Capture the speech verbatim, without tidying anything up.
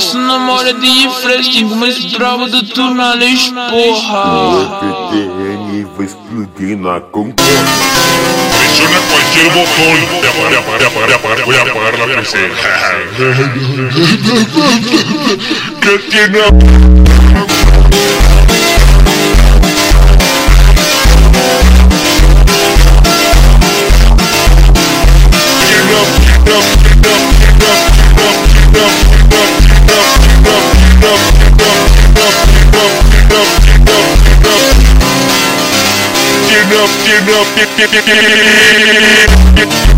Essa namorada aí é fresquinha, como esse bravo do Tunales, porra. O P T N vai explodir na Concórdia. Pressiona cualquier botón y apaga, apaga, apaga, apaga, voy a apagar la P C. ¿Qué tiene? Get up, get up, get up, get up, get up.